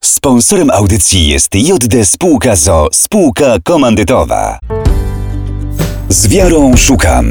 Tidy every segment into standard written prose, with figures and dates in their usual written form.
Sponsorem audycji jest JD Spółka ZOO, spółka komandytowa. Z wiarą szukam.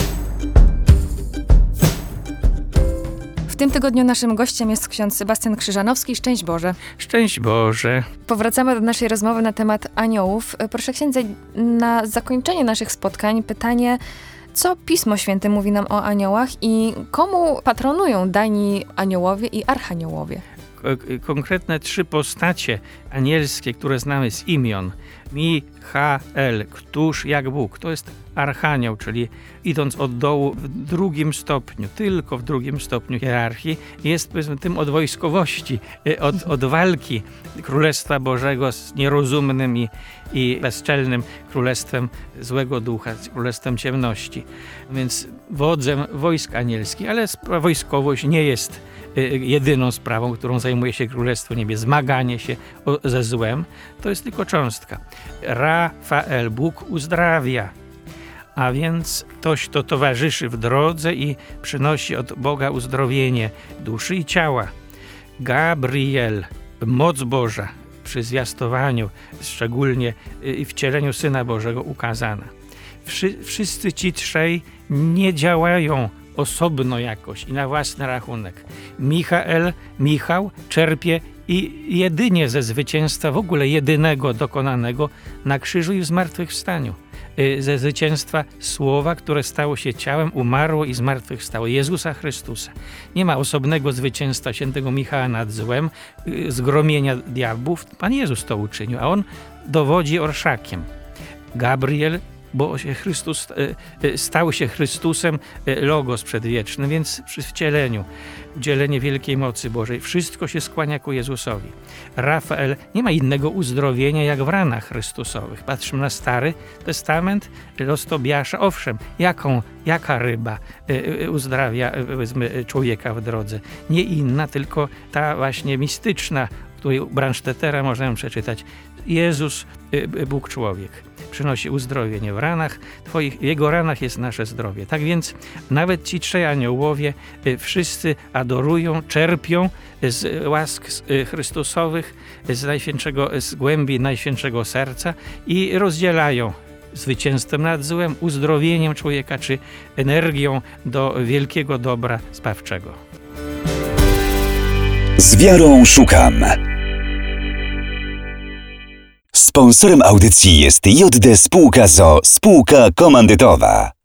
W tym tygodniu naszym gościem jest ksiądz Sebastian Krzyżanowski. Szczęść Boże. Szczęść Boże. Powracamy do naszej rozmowy na temat aniołów. Proszę księdza, na zakończenie naszych spotkań pytanie, co Pismo Święte mówi nam o aniołach i komu patronują dani aniołowie i archaniołowie? Konkretne 3 postacie anielskie, które znamy z imion. Michael, któż jak Bóg. To jest archanioł, czyli idąc od dołu w drugim stopniu, tylko w drugim stopniu hierarchii, jest powiedzmy tym od wojskowości, od walki Królestwa Bożego z nierozumnym i bezczelnym królestwem złego ducha, z królestwem ciemności. Więc wodzem wojsk anielskich, ale wojskowość nie jest jedyną sprawą, którą zajmuje się Królestwo Niebieskie. Zmaganie się ze złem to jest tylko cząstka. Rafael, Bóg uzdrawia, a więc ktoś, kto towarzyszy w drodze i przynosi od Boga uzdrowienie duszy i ciała. Gabriel, moc Boża przy zwiastowaniu, szczególnie i wcieleniu Syna Bożego ukazana. Wszyscy ci trzej nie działają osobno jakoś i na własny rachunek. Michał czerpie i jedynie ze zwycięstwa, w ogóle jedynego dokonanego na krzyżu i w zmartwychwstaniu. Ze zwycięstwa Słowa, które stało się ciałem, umarło i zmartwychwstało. Jezusa Chrystusa. Nie ma osobnego zwycięstwa świętego Michała nad złem, zgromienia diabłów. Pan Jezus to uczynił, a on dowodzi orszakiem. Gabriel, bo Chrystus stał się Chrystusem, Logos przedwieczny, więc przy wcieleniu, udzielenie wielkiej mocy Bożej, wszystko się skłania ku Jezusowi. Rafael, nie ma innego uzdrowienia jak w ranach Chrystusowych. Patrzymy na Stary Testament, los Tobiasza, owszem, jaka ryba uzdrawia człowieka w drodze. Nie inna, tylko ta właśnie mistyczna, której u Bransztetera możemy przeczytać. Jezus, Bóg człowiek, przynosi uzdrowienie w ranach Twoich, w Jego ranach jest nasze zdrowie. Tak więc nawet ci 3 aniołowie wszyscy adorują, czerpią z łask Chrystusowych, z głębi Najświętszego Serca i rozdzielają zwycięstwem nad złem, uzdrowieniem człowieka czy energią do wielkiego dobra zbawczego. Z wiarą szukam. Sponsorem audycji jest JD Spółka ZOO, spółka komandytowa.